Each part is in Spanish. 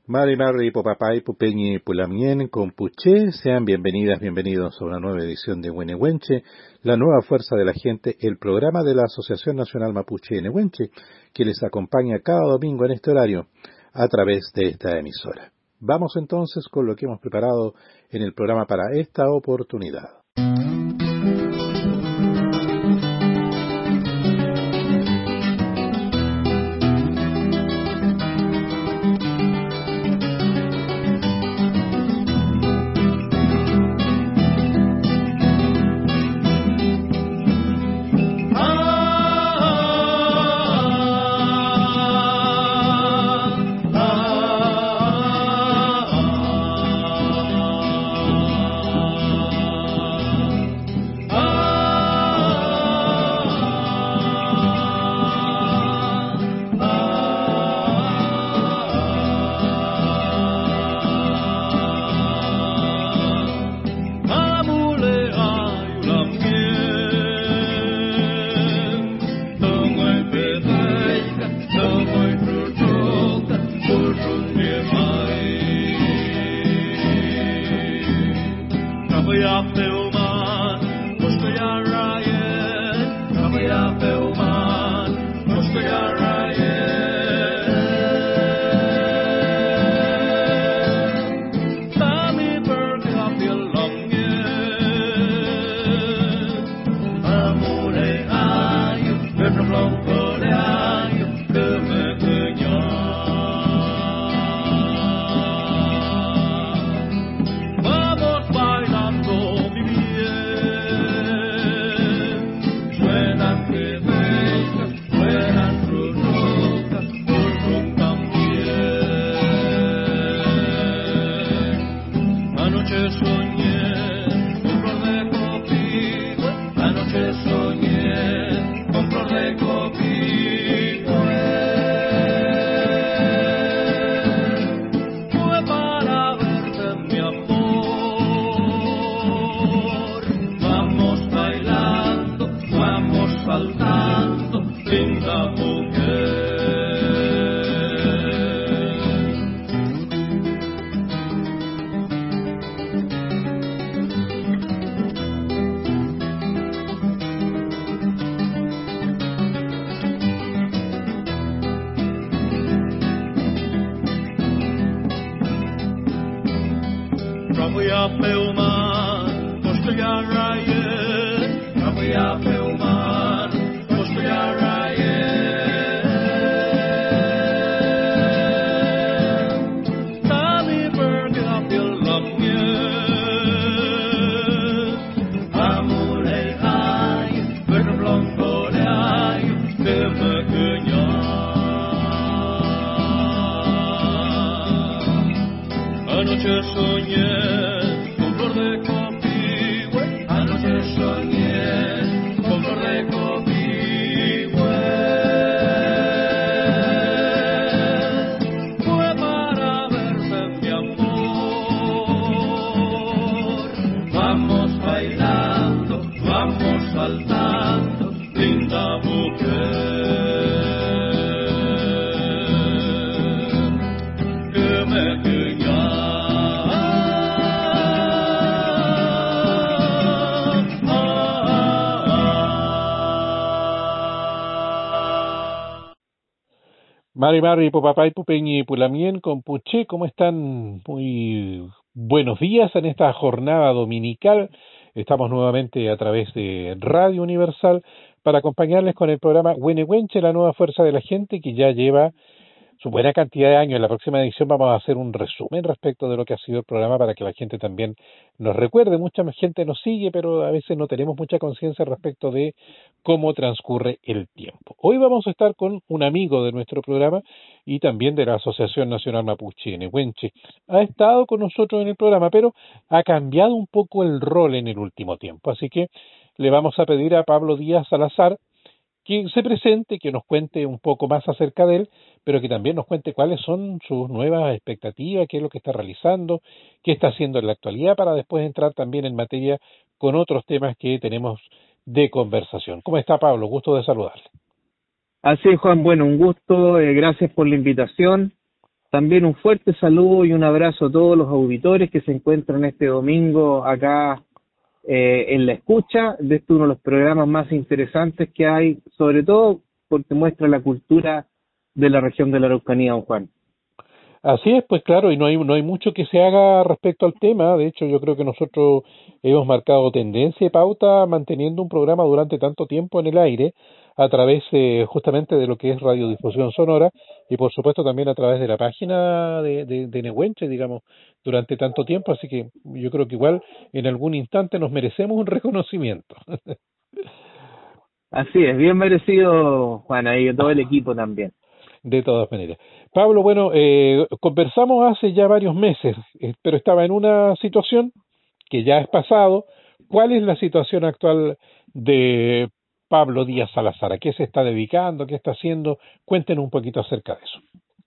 Mari Mari Popapay Pupeñi Pulamien Compuché, sean bienvenidas, bienvenidos a una nueva edición de Huenehuenche, la nueva fuerza de la gente, el programa de la Asociación Nacional Mapuche Nehuenche, que les acompaña cada domingo en este horario a través de esta emisora. Vamos entonces con lo que hemos preparado en el programa para esta oportunidad. Mari Mari Popapay Pupeñi Pulamien Compuché, ¿cómo están? Muy buenos días en esta jornada dominical. Estamos nuevamente a través de Radio Universal para acompañarles con el programa Huenehuenche, la nueva fuerza de la gente, que ya lleva su buena cantidad de años. En la próxima edición vamos a hacer un resumen respecto de lo que ha sido el programa para que la gente también nos recuerde. Mucha gente nos sigue, pero a veces no tenemos mucha conciencia respecto de cómo transcurre el tiempo. Hoy vamos a estar con un amigo de nuestro programa y también de la Asociación Nacional Mapuche Nehuenche. Ha estado con nosotros en el programa, pero ha cambiado un poco el rol en el último tiempo. Así que le vamos a pedir a Pablo Díaz Salazar que se presente, que nos cuente un poco más acerca de él, pero que también nos cuente cuáles son sus nuevas expectativas, qué es lo que está realizando, qué está haciendo en la actualidad, para después entrar también en materia con otros temas que tenemos de conversación. ¿Cómo está, Pablo? Gusto de saludarle. Así es, Juan. Bueno, un gusto. Gracias por la invitación. También un fuerte saludo y un abrazo a todos los auditores que se encuentran este domingo acá en la escucha de uno de los programas más interesantes que hay, sobre todo porque muestra la cultura de la región de la Araucanía, don Juan. Así es, pues claro, y no hay mucho que se haga respecto al tema. De hecho, yo creo que nosotros hemos marcado tendencia y pauta manteniendo un programa durante tanto tiempo en el aire a través justamente de lo que es radiodifusión sonora y por supuesto también a través de la página de Nehuenche, digamos, durante tanto tiempo. Así que yo creo que igual en algún instante nos merecemos un reconocimiento. Así es, bien merecido, Juan, y todo el equipo también. De todas maneras. Pablo, bueno, conversamos hace ya varios meses, pero estaba en una situación que ya es pasado. ¿Cuál es la situación actual de Pablo Díaz Salazar? ¿A qué se está dedicando? ¿Qué está haciendo? Cuéntenos un poquito acerca de eso.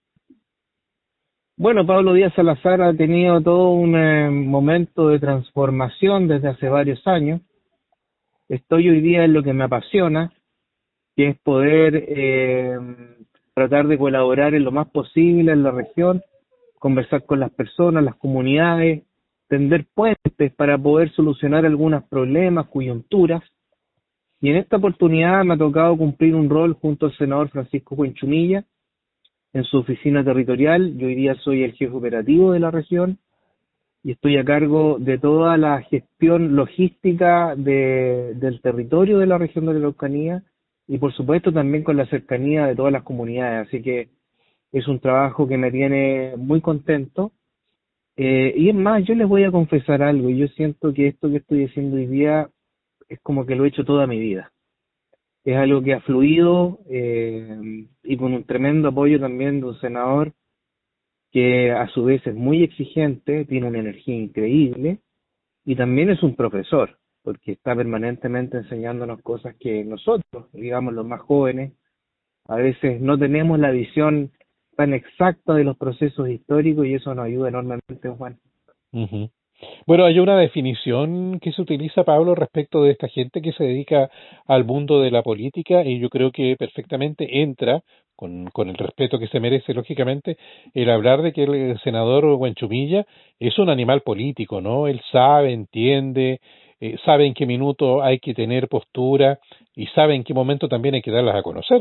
Bueno, Pablo Díaz Salazar ha tenido todo un momento de transformación desde hace varios años. Estoy hoy día en lo que me apasiona, que es poder tratar de colaborar en lo más posible en la región, conversar con las personas, las comunidades, tender puentes para poder solucionar algunos problemas, coyunturas. Y en esta oportunidad me ha tocado cumplir un rol junto al senador Francisco Buenchumilla en su oficina territorial. Yo hoy día soy el jefe operativo de la región y estoy a cargo de toda la gestión logística del territorio de la región de la Araucanía y por supuesto también con la cercanía de todas las comunidades. Así que es un trabajo que me tiene muy contento. Y es más, yo les voy a confesar algo. Yo siento que esto que estoy haciendo hoy día es como que lo he hecho toda mi vida. Es algo que ha fluido y con un tremendo apoyo también de un senador que a su vez es muy exigente, tiene una energía increíble y también es un profesor, porque está permanentemente enseñándonos cosas que nosotros, digamos los más jóvenes, a veces no tenemos la visión tan exacta de los procesos históricos y eso nos ayuda enormemente, Juan. Uh-huh. Bueno, hay una definición que se utiliza, Pablo, respecto de esta gente que se dedica al mundo de la política y yo creo que perfectamente entra, con el respeto que se merece, lógicamente, el hablar de que el senador Buenchumilla es un animal político, ¿no? Él sabe, entiende, sabe en qué minuto hay que tener postura y sabe en qué momento también hay que darlas a conocer.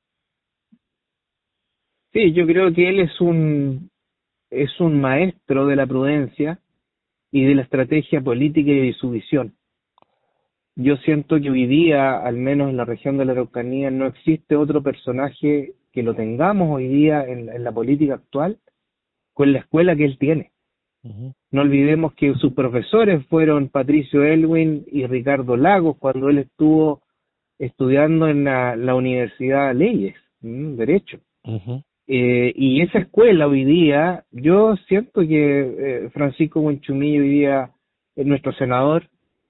Sí, yo creo que él es un maestro de la prudencia y de la estrategia política y de su visión. Yo siento que hoy día, al menos en la región de la Araucanía, no existe otro personaje que lo tengamos hoy día en la política actual con la escuela que él tiene. Uh-huh. No olvidemos que sus profesores fueron Patricio Elwin y Ricardo Lagos cuando él estuvo estudiando en la Universidad de Leyes, Derecho. Uh-huh. Y esa escuela hoy día, yo siento que Francisco Buenchumillo hoy día es nuestro senador,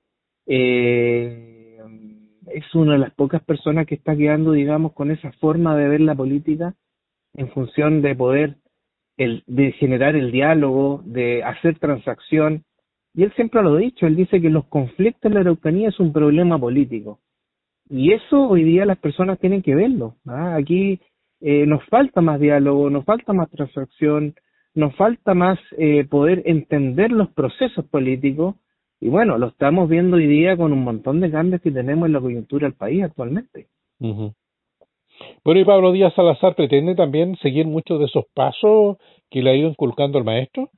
eh, es una de las pocas personas que está quedando, digamos, con esa forma de ver la política en función de poder de generar el diálogo, de hacer transacción. Y él siempre lo ha dicho, él dice que los conflictos en la Araucanía es un problema político. Y eso hoy día las personas tienen que verlo. Aquí nos falta más diálogo, nos falta más transacción, nos falta más poder entender los procesos políticos. Y bueno, lo estamos viendo hoy día con un montón de cambios que tenemos en la coyuntura del país actualmente. Uh-huh. Bueno, y Pablo Díaz Salazar pretende también seguir muchos de esos pasos que le ha ido inculcando el maestro.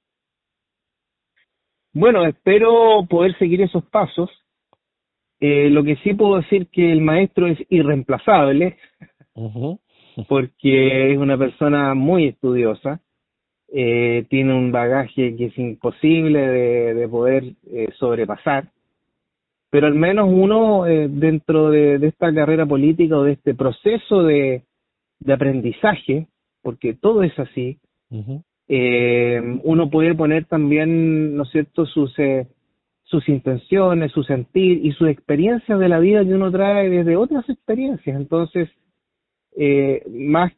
Bueno, espero poder seguir esos pasos. Lo que sí puedo decir que el maestro es irreemplazable Uh-huh. porque es una persona muy estudiosa, tiene un bagaje que es imposible de poder sobrepasar, pero al menos uno dentro de esta carrera política o de este proceso de aprendizaje, porque todo es así, Uh-huh. uno puede poner también, ¿no es cierto?, sus intenciones, su sentir y sus experiencias de la vida que uno trae desde otras experiencias. Entonces, más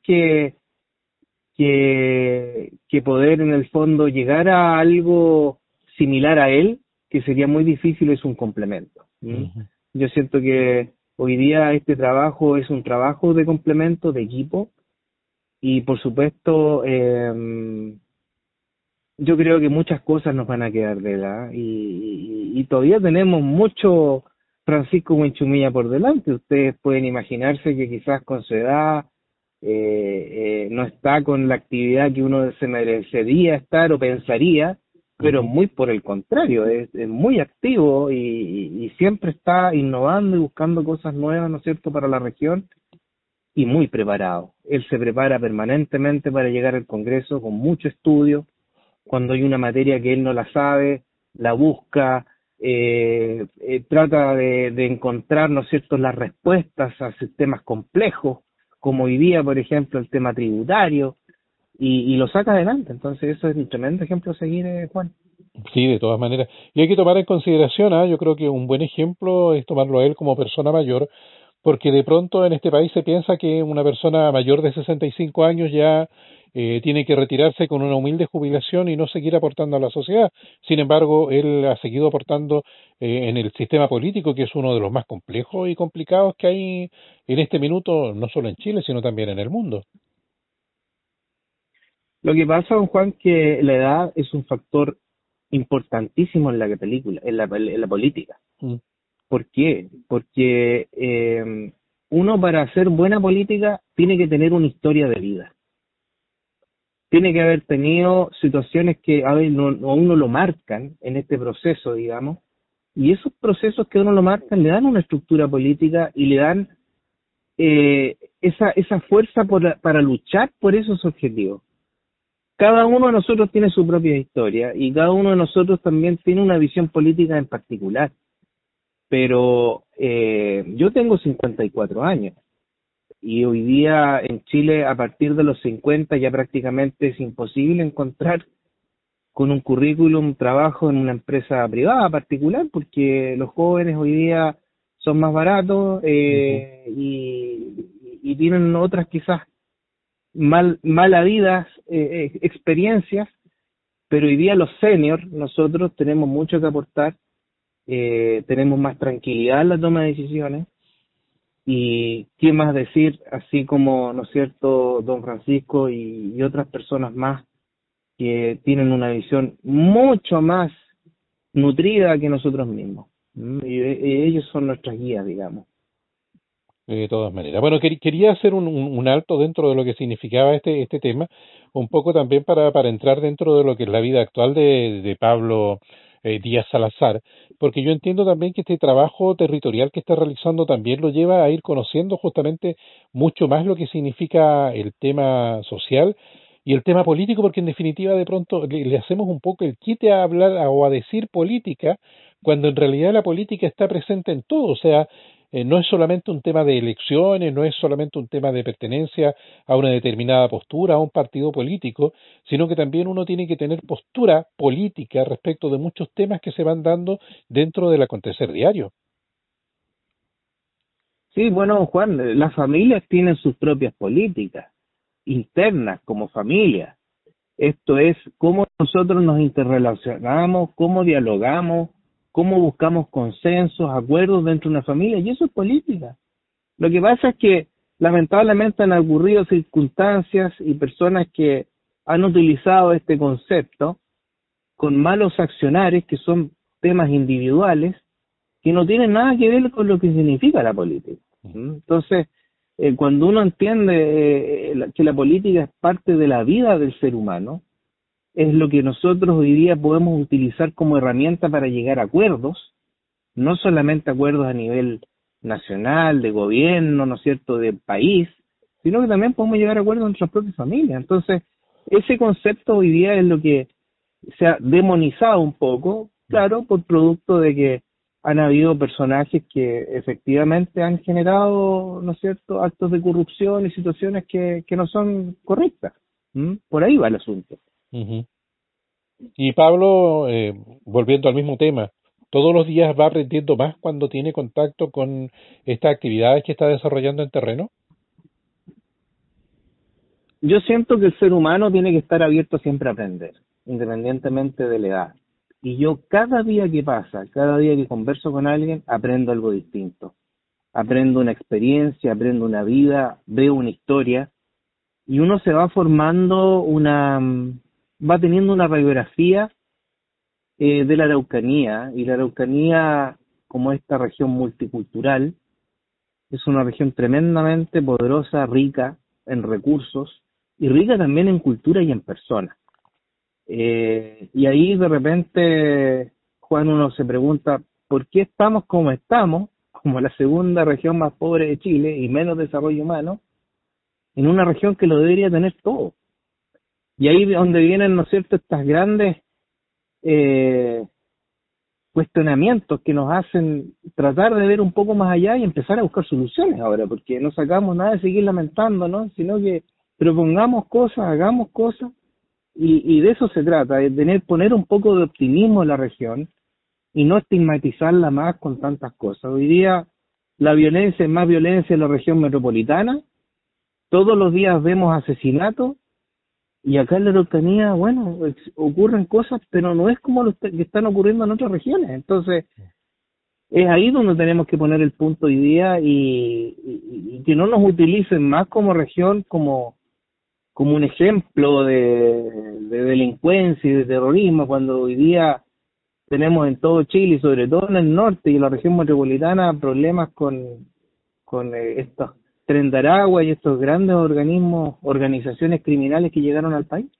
que poder en el fondo llegar a algo similar a él, que sería muy difícil, es un complemento. Uh-huh. Yo siento que hoy día este trabajo es un trabajo de complemento, de equipo, y por supuesto, yo creo que muchas cosas nos van a quedar de él, ¿ah? Y todavía tenemos mucho Francisco Buenchumilla por delante. Ustedes pueden imaginarse que quizás con su edad no está con la actividad que uno se merecería estar o pensaría, pero Ujú. muy por el contrario, es muy activo y siempre está innovando y buscando cosas nuevas, ¿no es cierto?, para la región y muy preparado. Él se prepara permanentemente para llegar al Congreso con mucho estudio. Cuando hay una materia que él no la sabe, la busca, trata de encontrar, ¿no es cierto?, las respuestas a sistemas complejos, como hoy día, por ejemplo, el tema tributario, y lo saca adelante. Entonces, eso es un tremendo ejemplo a seguir, Juan. Sí, de todas maneras. Y hay que tomar en consideración, yo creo que un buen ejemplo es tomarlo a él como persona mayor, porque de pronto en este país se piensa que una persona mayor de 65 años ya tiene que retirarse con una humilde jubilación y no seguir aportando a la sociedad. Sin embargo, él ha seguido aportando en el sistema político, que es uno de los más complejos y complicados que hay en este minuto, no solo en Chile, sino también en el mundo. Lo que pasa, don Juan, que la edad es un factor importantísimo en la película, en la política. Mm. ¿Por qué? Porque uno para hacer buena política tiene que tener una historia de vida. Tiene que haber tenido situaciones que a uno lo marcan en este proceso, digamos, y esos procesos que a uno lo marcan le dan una estructura política y le dan esa fuerza para luchar por esos objetivos. Cada uno de nosotros tiene su propia historia y cada uno de nosotros también tiene una visión política en particular. Pero yo tengo 54 años y hoy día en Chile a partir de los 50 ya prácticamente es imposible encontrar con un currículum trabajo en una empresa privada particular porque los jóvenes hoy día son más baratos y tienen otras quizás malavidas experiencias, pero hoy día los seniors nosotros tenemos mucho que aportar, tenemos más tranquilidad en la toma de decisiones. Y qué más decir, así como, ¿no es cierto?, don Francisco y otras personas más que tienen una visión mucho más nutrida que nosotros mismos. Y ellos son nuestras guías, digamos. De todas maneras. Bueno, quería hacer un alto dentro de lo que significaba este tema, un poco también para entrar dentro de lo que es la vida actual de Pablo Díaz Salazar, porque yo entiendo también que este trabajo territorial que está realizando también lo lleva a ir conociendo justamente mucho más lo que significa el tema social y el tema político, porque en definitiva de pronto le hacemos un poco el quite a hablar o a decir política, cuando en realidad la política está presente en todo, o sea, no es solamente un tema de elecciones, no es solamente un tema de pertenencia a una determinada postura, a un partido político, sino que también uno tiene que tener postura política respecto de muchos temas que se van dando dentro del acontecer diario. Sí, bueno, Juan, las familias tienen sus propias políticas internas como familia. Esto es cómo nosotros nos interrelacionamos, cómo dialogamos, cómo buscamos consensos, acuerdos dentro de una familia, y eso es política. Lo que pasa es que lamentablemente han ocurrido circunstancias y personas que han utilizado este concepto con malos accionares que son temas individuales que no tienen nada que ver con lo que significa la política. Entonces, cuando uno entiende que la política es parte de la vida del ser humano, es lo que nosotros hoy día podemos utilizar como herramienta para llegar a acuerdos, no solamente acuerdos a nivel nacional, de gobierno, ¿no es cierto?, de país, sino que también podemos llegar a acuerdos en nuestras propias familias. Entonces, ese concepto hoy día es lo que se ha demonizado un poco, claro, por producto de que han habido personajes que efectivamente han generado, ¿no es cierto?, actos de corrupción y situaciones que no son correctas. Por ahí va el asunto. Ujú. Y Pablo, volviendo al mismo tema, todos los días va aprendiendo más cuando tiene contacto con estas actividades que está desarrollando en terreno. Yo siento que el ser humano tiene que estar abierto siempre a aprender, independientemente de la edad. Y yo cada día que pasa, cada día que converso con alguien, aprendo algo distinto. Aprendo una experiencia, aprendo una vida, veo una historia y uno se va formando va teniendo una radiografía de la Araucanía, y la Araucanía, como esta región multicultural, es una región tremendamente poderosa, rica en recursos y rica también en cultura y en personas. Y ahí de repente, Juan, uno se pregunta, ¿por qué estamos como estamos, como la segunda región más pobre de Chile y menos desarrollo humano, en una región que lo debería tener todo? Y ahí es donde vienen, ¿no es cierto?, estas grandes eh, cuestionamientos que nos hacen tratar de ver un poco más allá y empezar a buscar soluciones ahora, porque no sacamos nada de seguir lamentándonos, sino que propongamos cosas, hagamos cosas, y de eso se trata, de poner un poco de optimismo en la región y no estigmatizarla más con tantas cosas. Hoy día la violencia es más violencia en la región metropolitana, todos los días vemos asesinatos, y acá en la Araucanía, bueno, ocurren cosas, pero no es como que están ocurriendo en otras regiones. Entonces, es ahí donde tenemos que poner el punto hoy día, y que no nos utilicen más como región como un ejemplo de delincuencia y de terrorismo, cuando hoy día tenemos en todo Chile y sobre todo en el norte y en la región metropolitana problemas con estos Tren de Aragua y estos grandes organizaciones criminales que llegaron al país.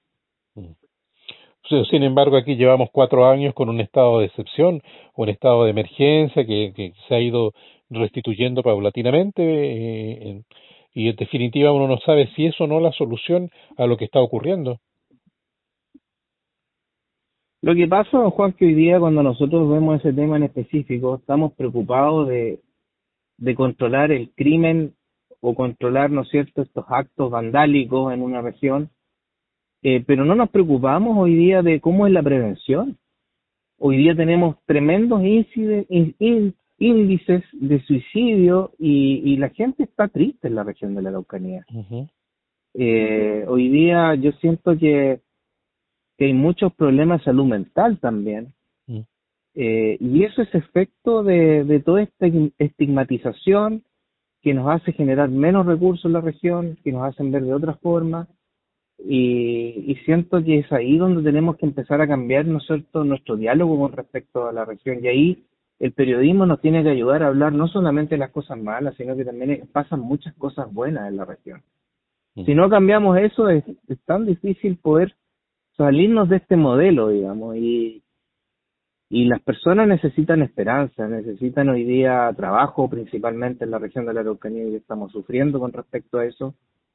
Sin embargo, aquí llevamos 4 años con un estado de excepción, un estado de emergencia que se ha ido restituyendo paulatinamente, y en definitiva uno no sabe si es o no la solución a lo que está ocurriendo. Lo que pasa, don Juan, que hoy día cuando nosotros vemos ese tema en específico, estamos preocupados de controlar el crimen o controlar, ¿no es cierto?, estos actos vandálicos en una región, pero no nos preocupamos hoy día de cómo es la prevención. Hoy día tenemos tremendos índices de suicidio, y la gente está triste en la región de la Araucanía. Uh-huh. Hoy día yo siento que hay muchos problemas de salud mental también, Uh-huh. y eso es efecto de toda esta estigmatización que nos hace generar menos recursos en la región, que nos hacen ver de otra forma, y siento que es ahí donde tenemos que empezar a cambiar, ¿no es cierto?, nuestro diálogo con respecto a la región, y ahí el periodismo nos tiene que ayudar a hablar no solamente de las cosas malas, sino que también pasan muchas cosas buenas en la región. Uh-huh. Si no cambiamos eso, es tan difícil poder salirnos de este modelo, digamos, y las personas necesitan esperanza, necesitan hoy día trabajo, principalmente en la región de la Araucanía, y estamos sufriendo con respecto a eso.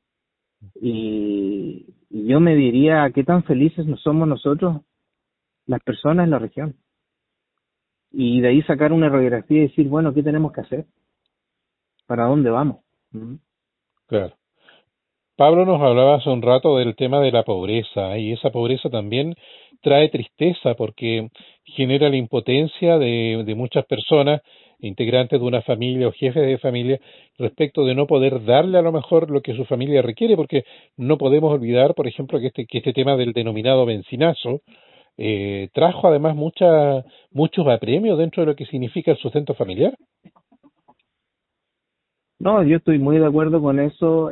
Y yo me diría, ¿qué tan felices no somos nosotros, las personas en la región? Y de ahí sacar una radiografía y decir, bueno, ¿qué tenemos que hacer? ¿Para dónde vamos? Claro. Pablo nos hablaba hace un rato del tema de la pobreza, y esa pobreza también trae tristeza porque genera la impotencia de muchas personas, integrantes de una familia o jefes de familia, respecto de no poder darle a lo mejor lo que su familia requiere, porque no podemos olvidar, por ejemplo, que este tema del denominado bencinazo trajo además muchos apremios dentro de lo que significa el sustento familiar. No, yo estoy muy de acuerdo con eso,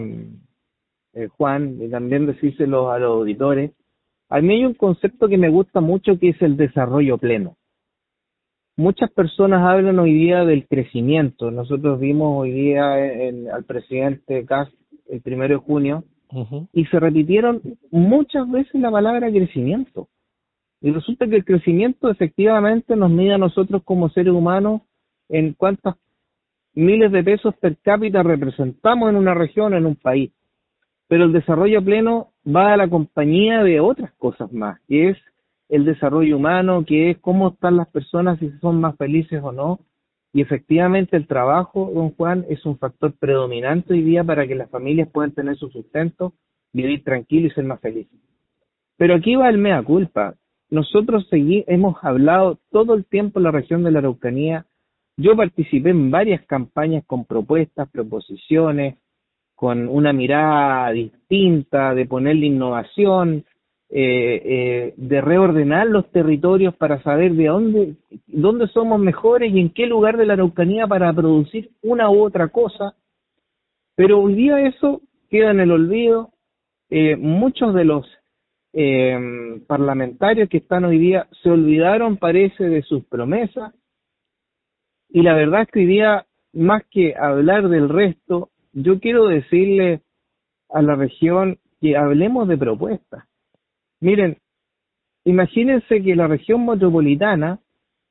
Juan, y también decírselo a los auditores. A mí hay un concepto que me gusta mucho, que es el desarrollo pleno. Muchas personas hablan hoy día del crecimiento. Nosotros vimos hoy día al presidente Kast el 1 de junio, Uh-huh. y se repitieron muchas veces la palabra crecimiento. Y resulta que el crecimiento efectivamente nos mide a nosotros como seres humanos en cuántas miles de pesos per cápita representamos en una región, en un país. Pero el desarrollo pleno va a la compañía de otras cosas más, que es el desarrollo humano, que es cómo están las personas, si son más felices o no. Y efectivamente el trabajo, don Juan, es un factor predominante hoy día para que las familias puedan tener su sustento, vivir tranquilo y ser más felices. Pero aquí va el mea culpa. Nosotros hemos hablado todo el tiempo en la región de la Araucanía. Yo participé en varias campañas con propuestas, proposiciones, con una mirada distinta, de ponerle innovación, de reordenar los territorios para saber de dónde somos mejores y en qué lugar de la Araucanía para producir una u otra cosa. Pero hoy día eso queda en el olvido. Muchos de los parlamentarios que están hoy día se olvidaron, parece, de sus promesas, y la verdad es que hoy día, más que hablar del resto, yo quiero decirle a la región que hablemos de propuestas. Miren, imagínense que la región metropolitana,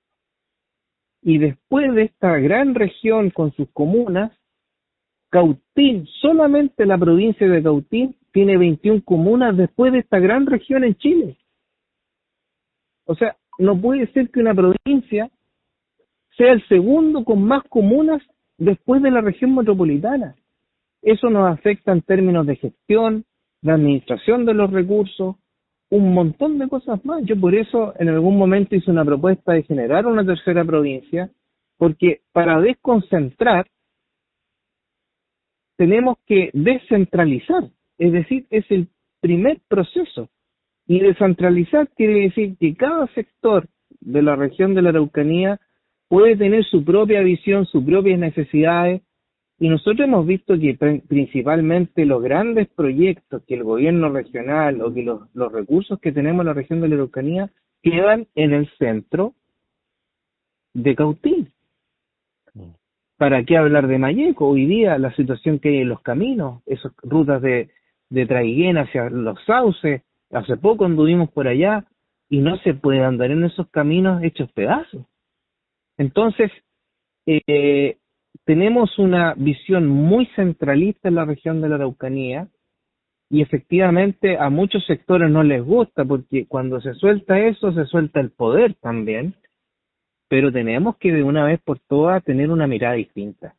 y después de esta gran región con sus comunas, Cautín, solamente la provincia de Cautín tiene 21 comunas después de esta gran región en Chile. O sea, no puede ser que una provincia sea el segundo con más comunas después de la región metropolitana. Eso nos afecta en términos de gestión, de administración de los recursos, un montón de cosas más. Yo por eso en algún momento hice una propuesta de generar una tercera provincia, porque para desconcentrar tenemos que descentralizar, es decir, es el primer proceso. Y descentralizar quiere decir que cada sector de la región de la Araucanía puede tener su propia visión, sus propias necesidades, y nosotros hemos visto que principalmente los grandes proyectos que el gobierno regional o que los recursos que tenemos en la región de la Araucanía quedan en el centro de Cautín. ¿Para qué hablar de Mayeco? Hoy día la situación que hay en los caminos, esas rutas de Traiguén hacia los sauces, hace poco anduvimos por allá y no se puede andar en esos caminos hechos pedazos. Entonces, tenemos una visión muy centralista en la región de la Araucanía y efectivamente a muchos sectores no les gusta porque cuando se suelta eso, se suelta el poder también, pero tenemos que de una vez por todas tener una mirada distinta.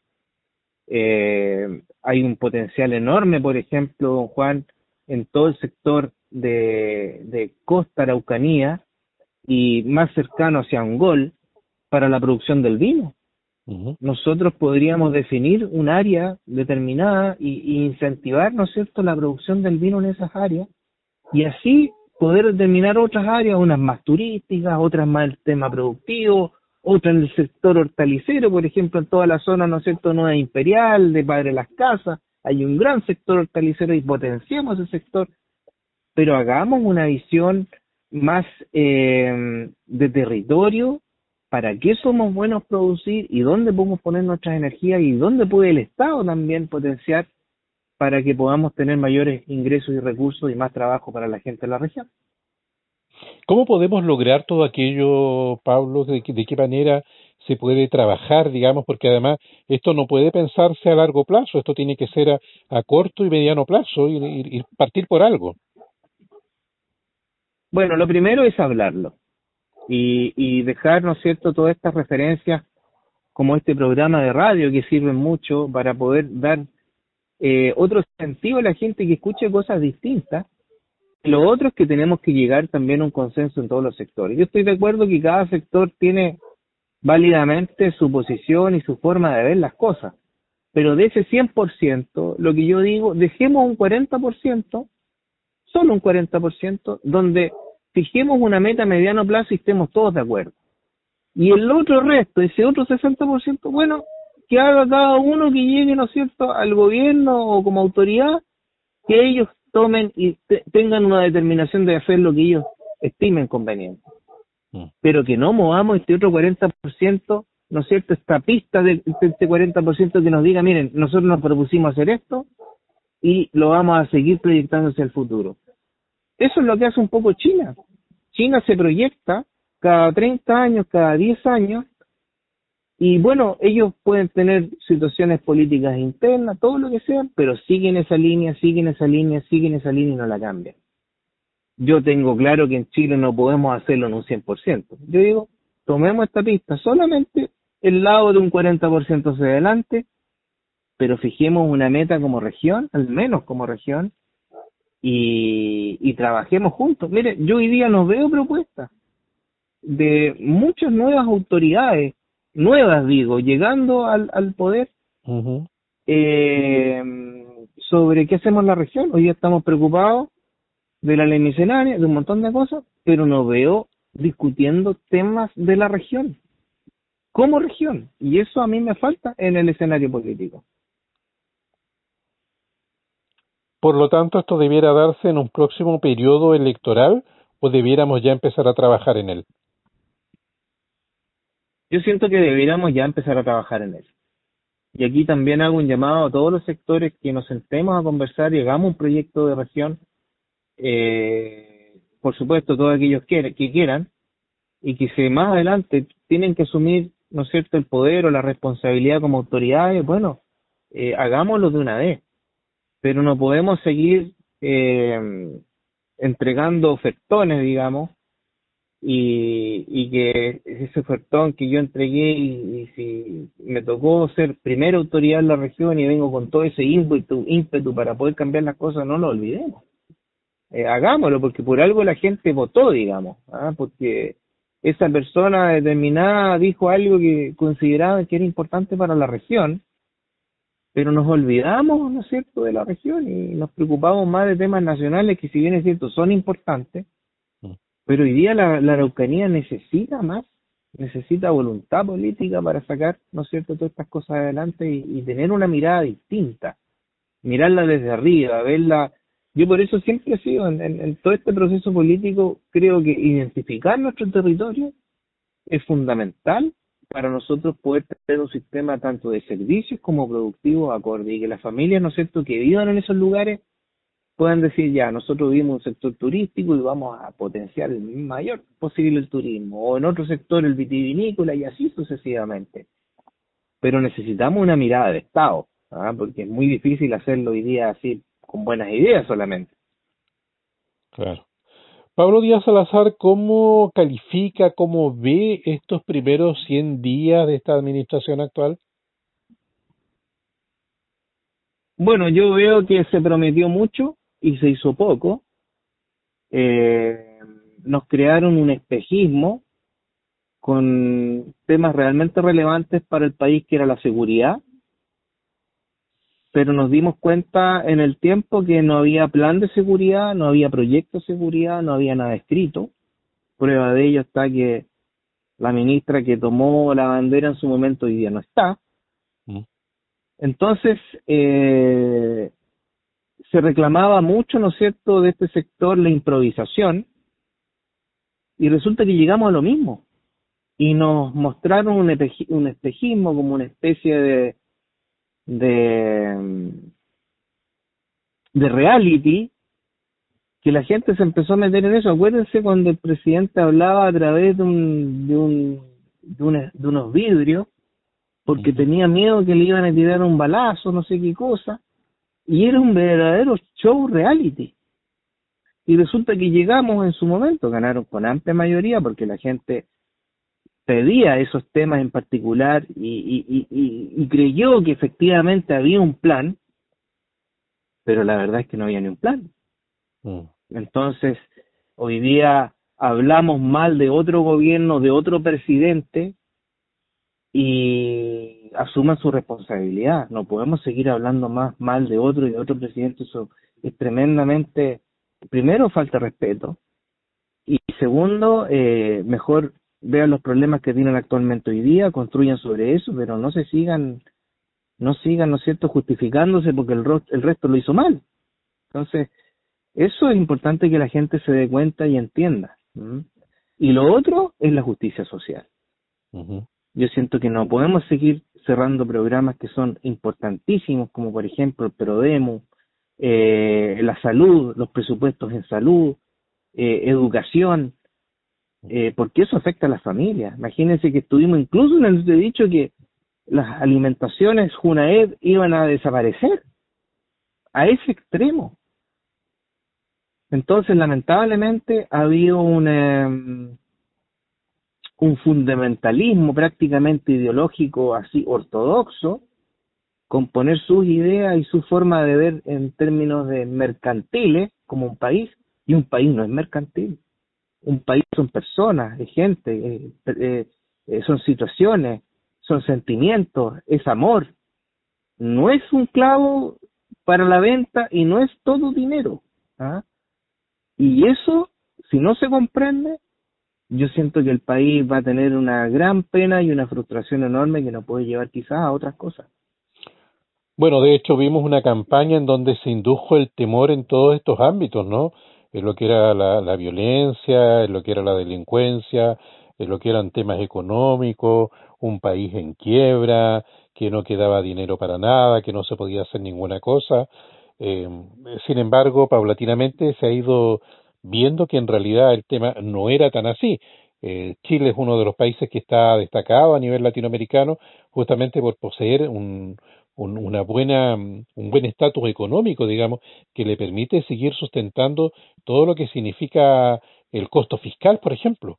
Hay un potencial enorme, por ejemplo, don Juan, en todo el sector de Costa Araucanía y más cercano hacia Angol para la producción del vino. Nosotros podríamos definir un área determinada y incentivar, ¿no es cierto?, la producción del vino en esas áreas y así poder determinar otras áreas, unas más turísticas, otras más el tema productivo, otras en el sector hortalicero, por ejemplo, en toda la zona, ¿no es cierto?, Nueva Imperial, de Padre Las Casas, hay un gran sector hortalicero y potenciamos ese sector, pero hagamos una visión más de territorio, para qué somos buenos producir y dónde podemos poner nuestras energías y dónde puede el Estado también potenciar para que podamos tener mayores ingresos y recursos y más trabajo para la gente de la región. ¿Cómo podemos lograr todo aquello, Pablo? ¿De qué manera se puede trabajar, digamos? Porque además esto no puede pensarse a largo plazo, esto tiene que ser a corto y mediano plazo y partir por algo. Bueno, lo primero es hablarlo y dejar, ¿no es cierto?, todas estas referencias como este programa de radio que sirven mucho para poder dar otro sentido a la gente que escuche cosas distintas. Lo otro es que tenemos que llegar también a un consenso en todos los sectores. Yo estoy de acuerdo que cada sector tiene válidamente su posición y su forma de ver las cosas, pero de ese 100%, lo que yo digo, dejemos un 40%, solo un 40%, donde fijemos una meta a mediano plazo y estemos todos de acuerdo. Y el otro resto, ese otro 60%, bueno, que haga cada uno que llegue, ¿no es cierto?, al gobierno o como autoridad, que ellos tomen y tengan una determinación de hacer lo que ellos estimen conveniente. Pero que no movamos este otro 40%, ¿no es cierto?, esta pista de este 40% que nos diga, miren, nosotros nos propusimos hacer esto y lo vamos a seguir proyectando hacia el futuro. Eso es lo que hace un poco China. China se proyecta cada 30 años, cada 10 años, y bueno, ellos pueden tener situaciones políticas internas, todo lo que sea, pero siguen esa línea, siguen esa línea, siguen esa línea y no la cambian. Yo tengo claro que en Chile no podemos hacerlo en un 100%. Yo digo, tomemos esta pista, solamente el lado de un 40% hacia adelante, pero fijemos una meta como región, al menos como región, y trabajemos juntos. Mire, yo hoy día no veo propuestas de muchas nuevas autoridades, nuevas digo, llegando al poder, sobre qué hacemos en la región. Hoy día estamos preocupados de la ley miscelánea, de un montón de cosas, pero no veo discutiendo temas de la región, como región, y eso a mí me falta en el escenario político. Por lo tanto, ¿esto debiera darse en un próximo periodo electoral o debiéramos ya empezar a trabajar en él? Yo siento que deberíamos ya empezar a trabajar en él. Y aquí también hago un llamado a todos los sectores que nos sentemos a conversar y hagamos un proyecto de región, por supuesto, todos aquellos que quieran, y que si más adelante tienen que asumir, ¿no es cierto?, el poder o la responsabilidad como autoridades, bueno, hagámoslo de una vez, pero no podemos seguir entregando ofertones, digamos, y que ese ofertón que yo entregué y si me tocó ser primera autoridad en la región y vengo con todo ese ímpetu para poder cambiar las cosas, no lo olvidemos. Hagámoslo, porque por algo la gente votó, digamos, porque esa persona determinada dijo algo que consideraba que era importante para la región, pero nos olvidamos, ¿no es cierto?, de la región y nos preocupamos más de temas nacionales que, si bien es cierto, son importantes, Mm. pero hoy día la Araucanía necesita más, necesita voluntad política para sacar, ¿no es cierto?, todas estas cosas adelante y tener una mirada distinta, mirarla desde arriba, verla. Yo por eso siempre he sido, en todo este proceso político, creo que identificar nuestro territorio es fundamental para nosotros poder tener un sistema tanto de servicios como productivo acorde y que las familias, ¿no es cierto?, que vivan en esos lugares puedan decir, ya, nosotros vivimos un sector turístico y vamos a potenciar el mayor posible el turismo, o en otro sector el vitivinícola y así sucesivamente. Pero necesitamos una mirada de Estado, porque es muy difícil hacerlo hoy día así con buenas ideas solamente. Claro. Pablo Díaz Salazar, ¿cómo califica, cómo ve estos primeros 100 días de esta administración actual? Bueno, yo veo que se prometió mucho y se hizo poco. Eh, Nos crearon un espejismo con temas realmente relevantes para el país, que era la seguridad, pero nos dimos cuenta en el tiempo que no había plan de seguridad, no había proyecto de seguridad, no había nada escrito. Prueba de ello está que la ministra que tomó la bandera en su momento hoy día no está. Mm. Entonces, se reclamaba mucho, ¿no es cierto?, de este sector la improvisación, y resulta que llegamos a lo mismo. Y nos mostraron un espejismo como una especie de, de reality, que la gente se empezó a meter en eso. Acuérdense cuando el presidente hablaba a través de unos vidrios, porque Ujú. tenía miedo que le iban a tirar un balazo, no sé qué cosa, y era un verdadero show reality. Y resulta que llegamos en su momento, ganaron con amplia mayoría, porque la gente pedía esos temas en particular y creyó que efectivamente había un plan, pero la verdad es que no había ni un plan. Mm. Entonces, hoy día hablamos mal de otro gobierno, de otro presidente, y asuman su responsabilidad. No podemos seguir hablando más mal de otro y de otro presidente. Eso es tremendamente, primero, falta de respeto, y segundo, mejor vean los problemas que tienen actualmente hoy día, construyan sobre eso, pero no sigan, ¿no es cierto?, justificándose porque el resto lo hizo mal. Entonces, eso es importante que la gente se dé cuenta y entienda. ¿M? Y lo otro es la justicia social. Ujú. Yo siento que no podemos seguir cerrando programas que son importantísimos, como por ejemplo el Prodemo, la salud, los presupuestos en salud, educación, porque eso afecta a las familias. Imagínense que estuvimos incluso en el dicho que las alimentaciones Junaed iban a desaparecer a ese extremo. Entonces, lamentablemente, ha habido un fundamentalismo prácticamente ideológico así ortodoxo, con poner sus ideas y su forma de ver en términos de mercantiles como un país, y un país no es mercantil. Un país son personas, es gente, son situaciones, son sentimientos, es amor. No es un clavo para la venta y no es todo dinero. ¿Ah? Y eso, si no se comprende, yo siento que el país va a tener una gran pena y una frustración enorme que nos puede llevar quizás a otras cosas. Bueno, de hecho vimos una campaña en donde se indujo el temor en todos estos ámbitos, ¿no? En lo que era la violencia, en lo que era la delincuencia, en lo que eran temas económicos, un país en quiebra, que no quedaba dinero para nada, que no se podía hacer ninguna cosa. Eh, Sin embargo, paulatinamente se ha ido viendo que en realidad el tema no era tan así. Chile es uno de los países que está destacado a nivel latinoamericano justamente por poseer un buen estatus económico, digamos, que le permite seguir sustentando todo lo que significa el costo fiscal, por ejemplo.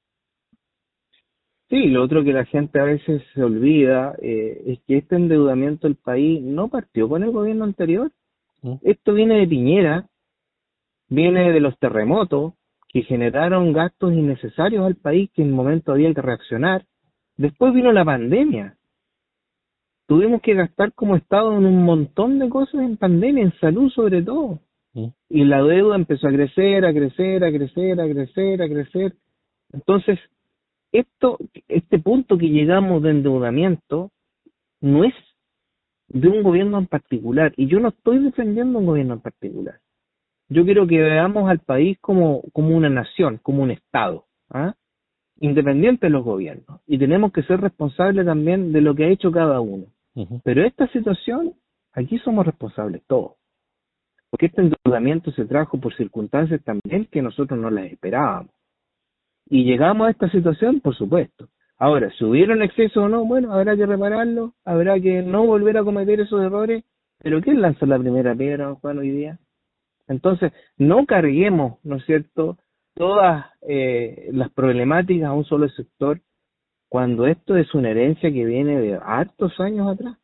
Sí, lo otro que la gente a veces se olvida es que este endeudamiento del país no partió con el gobierno anterior. ¿Mm? Esto viene de Piñera, viene de los terremotos que generaron gastos innecesarios al país que en un momento había que reaccionar. Después vino la pandemia. Tuvimos que gastar como Estado en un montón de cosas en pandemia, en salud sobre todo. ¿Mm? Y la deuda empezó a crecer, a crecer, a crecer, a crecer, a crecer. Entonces, este punto que llegamos de endeudamiento no es de un gobierno en particular. Y yo no estoy defendiendo un gobierno en particular. Yo quiero que veamos al país como una nación, como un Estado, ¿ah? Independiente de los gobiernos. Y tenemos que ser responsables también de lo que ha hecho cada uno. Ujú. Pero esta situación, aquí somos responsables todos. Porque este endeudamiento se trajo por circunstancias también que nosotros no las esperábamos. Y llegamos a esta situación, por supuesto. Ahora, si hubieron exceso o no, bueno, habrá que repararlo, habrá que no volver a cometer esos errores. Pero ¿quién lanzó la primera piedra, don Juan, hoy día? Entonces, no carguemos, ¿no es cierto?, todas las problemáticas a un solo sector, cuando esto es una herencia que viene de hartos años atrás.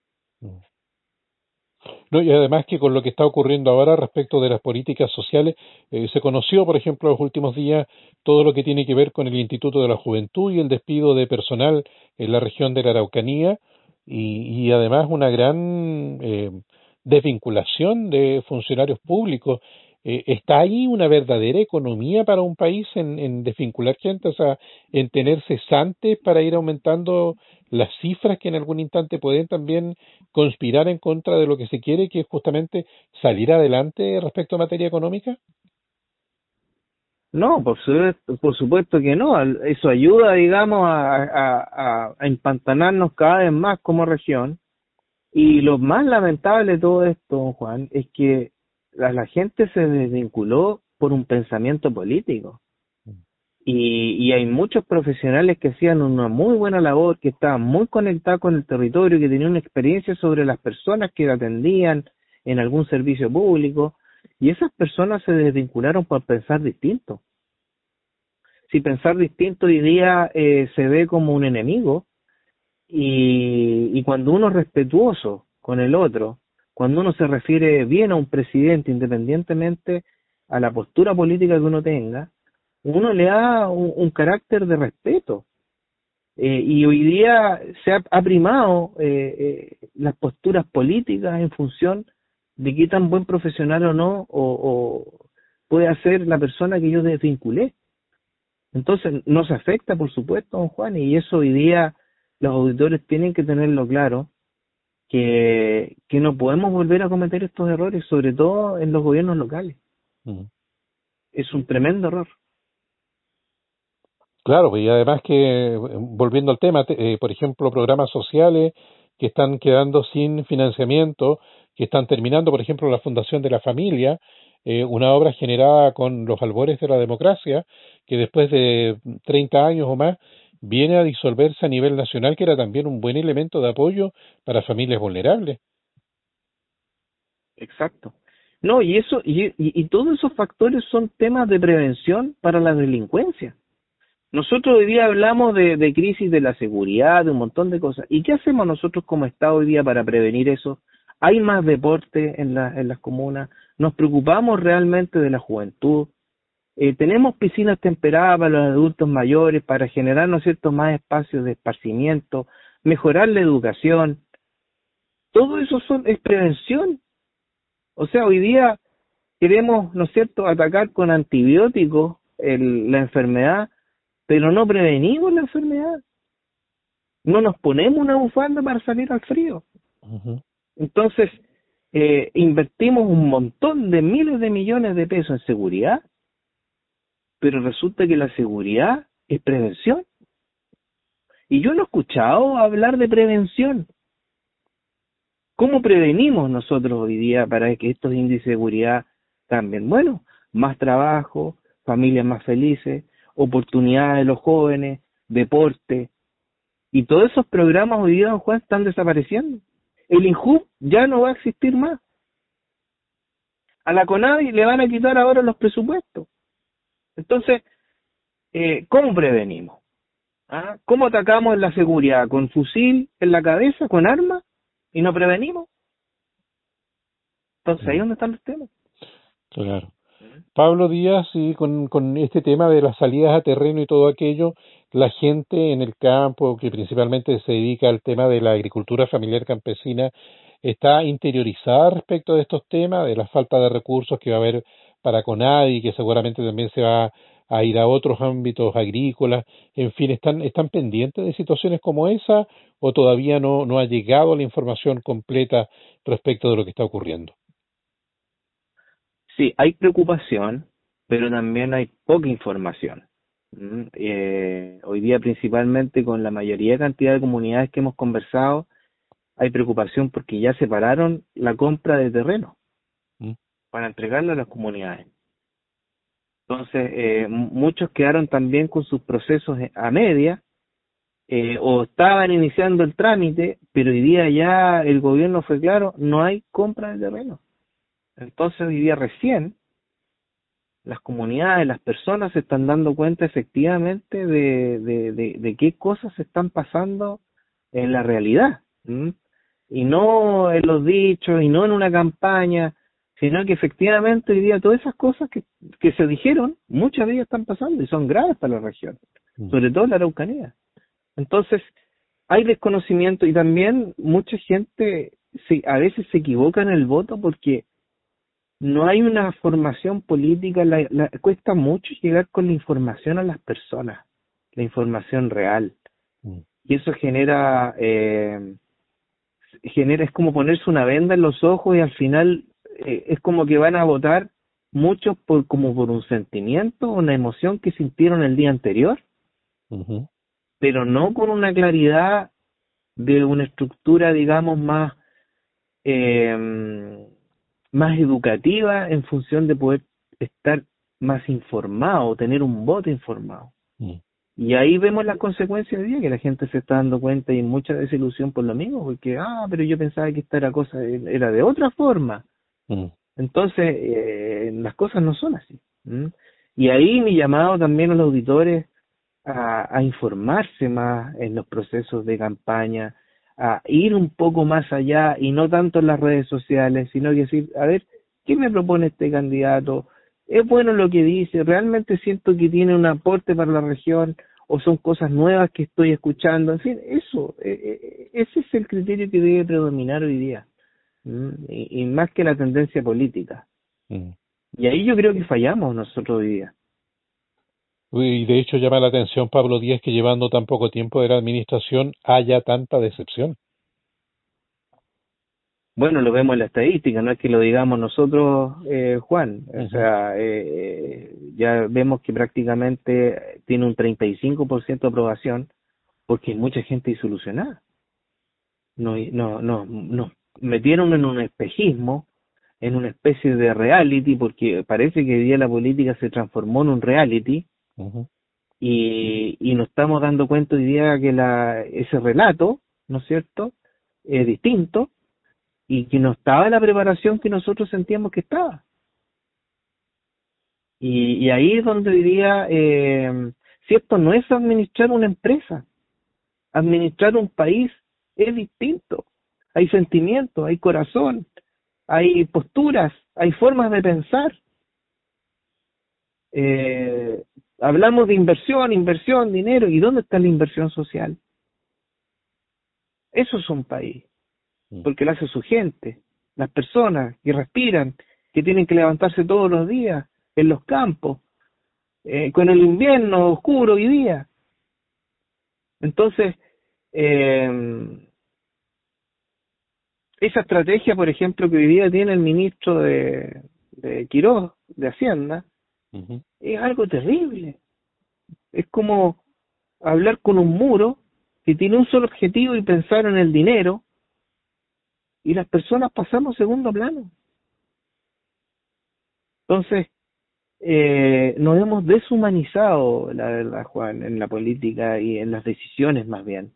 No, y además que con lo que está ocurriendo ahora respecto de las políticas sociales, se conoció, por ejemplo, en los últimos días todo lo que tiene que ver con el Instituto de la Juventud y el despido de personal en la región de la Araucanía y además una gran desvinculación de funcionarios públicos. ¿Está ahí una verdadera economía para un país en desvincular gente, o sea, en tener cesantes para ir aumentando las cifras que en algún instante pueden también conspirar en contra de lo que se quiere, que es justamente salir adelante respecto a materia económica? No, por supuesto que no. Eso ayuda, digamos, a empantanarnos cada vez más como región. Y lo más lamentable de todo esto, don Juan, es que la gente se desvinculó por un pensamiento político. Y hay muchos profesionales que hacían una muy buena labor, que estaban muy conectados con el territorio, que tenían una experiencia sobre las personas que atendían en algún servicio público, y esas personas se desvincularon por pensar distinto. Si pensar distinto hoy día se ve como un enemigo, y cuando uno es respetuoso con el otro, cuando uno se refiere bien a un presidente, independientemente a la postura política que uno tenga, uno le da un carácter de respeto. Y hoy día ha primado las posturas políticas en función de qué tan buen profesional o no o puede ser la persona que yo desvinculé. Entonces, no se afecta, por supuesto, don Juan, y eso hoy día los auditores tienen que tenerlo claro, que no podemos volver a cometer estos errores, sobre todo en los gobiernos locales. Mm. Es un tremendo error. Claro, y además que, volviendo al tema, por ejemplo, programas sociales que están quedando sin financiamiento, que están terminando, por ejemplo, la Fundación de la Familia, una obra generada con los albores de la democracia, que después de 30 años o más viene a disolverse a nivel nacional, que era también un buen elemento de apoyo para familias vulnerables. Exacto. No, y todos esos factores son temas de prevención para la delincuencia. Nosotros hoy día hablamos de crisis de la seguridad, de un montón de cosas. ¿Y qué hacemos nosotros como Estado hoy día para prevenir eso? ¿Hay más deporte en las comunas? ¿Nos preocupamos realmente de la juventud? ¿Tenemos piscinas temperadas para los adultos mayores para generar, ¿no es cierto?, más espacios de esparcimiento, mejorar la educación? Todo eso es prevención. O sea, hoy día queremos, ¿no es cierto?, atacar con antibióticos la enfermedad, pero no prevenimos la enfermedad. No nos ponemos una bufanda para salir al frío. Ujú. Entonces, invertimos un montón de miles de millones de pesos en seguridad, pero resulta que la seguridad es prevención. Y yo no he escuchado hablar de prevención. ¿Cómo prevenimos nosotros hoy día para que estos índices de seguridad cambien? Bueno, más trabajo, familias más felices, oportunidades de los jóvenes, deporte. Y todos esos programas hoy día, don Juan, están desapareciendo. El INJUB ya no va a existir más. A la CONADI le van a quitar ahora los presupuestos. Entonces, ¿cómo prevenimos? ¿Ah? ¿Cómo atacamos la seguridad? ¿Con fusil en la cabeza, con armas? ¿Y no prevenimos? Entonces, ahí es donde están los temas. Claro. Pablo Díaz, y con este tema de las salidas a terreno y todo aquello, la gente en el campo, que principalmente se dedica al tema de la agricultura familiar campesina, está interiorizada respecto de estos temas, de la falta de recursos que va a haber para CONADI, que seguramente también se va a ir a otros ámbitos agrícolas, en fin, ¿están pendientes de situaciones como esa o todavía no ha llegado la información completa respecto de lo que está ocurriendo? Sí, hay preocupación, pero también hay poca información. Hoy día, principalmente con la mayoría de cantidad de comunidades que hemos conversado, hay preocupación porque ya separaron la compra de terreno ¿Mm? para entregarlo a las comunidades. Entonces, muchos quedaron también con sus procesos a media, o estaban iniciando el trámite, pero hoy día ya el gobierno fue claro, no hay compra de terreno. Entonces, hoy día recién las comunidades, las personas se están dando cuenta efectivamente de qué cosas están pasando en la realidad. Y no en los dichos, y no en una campaña, sino que efectivamente hoy día todas esas cosas que se dijeron, muchas de ellas están pasando y son graves para la región, Mm. sobre todo la Araucanía. Entonces, hay desconocimiento y también mucha gente a veces se equivoca en el voto porque no hay una formación política, cuesta mucho llegar con la información a las personas, la información real. Mm. Y eso es como ponerse una venda en los ojos y al final es como que van a votar muchos como por un sentimiento, una emoción que sintieron el día anterior, Ujú. pero no con una claridad de una estructura, digamos, eh, más educativa en función de poder estar más informado, tener un voto informado. Mm. Y ahí vemos las consecuencias de día, que la gente se está dando cuenta y mucha desilusión por lo mismo, porque, pero yo pensaba que esta era de otra forma. Mm. Entonces, las cosas no son así. Y ahí mi llamado también a los auditores a informarse más en los procesos de campaña, a ir un poco más allá y no tanto en las redes sociales, sino que decir, a ver, ¿qué me propone este candidato? ¿Es bueno lo que dice? ¿Realmente siento que tiene un aporte para la región? ¿O son cosas nuevas que estoy escuchando? En fin, ese es el criterio que debe predominar hoy día, y más que la tendencia política. Mm. Y ahí yo creo que fallamos nosotros hoy día. Y de hecho llama la atención, Pablo Díaz, que llevando tan poco tiempo de la administración haya tanta decepción. Bueno, lo vemos en la estadística, no es que lo digamos nosotros, Juan. O Ujú. sea, ya vemos que prácticamente tiene un 35% de aprobación porque hay mucha gente disolucionada. Nos metieron en un espejismo, en una especie de reality, porque parece que hoy día la política se transformó en un reality Ujú. y nos estamos dando cuenta hoy día que ese relato, ¿no es cierto?, es distinto y que no estaba en la preparación que nosotros sentíamos que estaba. Y ahí es donde diría, si esto no es administrar una empresa, administrar un país es distinto. Hay sentimientos, hay corazón, hay posturas, hay formas de pensar. Eh, Hablamos de inversión, dinero, ¿y dónde está la inversión social? Eso es un país, Mm. porque lo hace su gente, las personas que respiran, que tienen que levantarse todos los días en los campos, con el invierno oscuro hoy día. Entonces, eh, esa estrategia, por ejemplo, que hoy día tiene el ministro de Quirós, de Hacienda, Ujú. es algo terrible. Es como hablar con un muro que tiene un solo objetivo y pensar en el dinero, y las personas pasamos a segundo plano. Entonces, nos hemos deshumanizado, la verdad, Juan, en la política y en las decisiones más bien.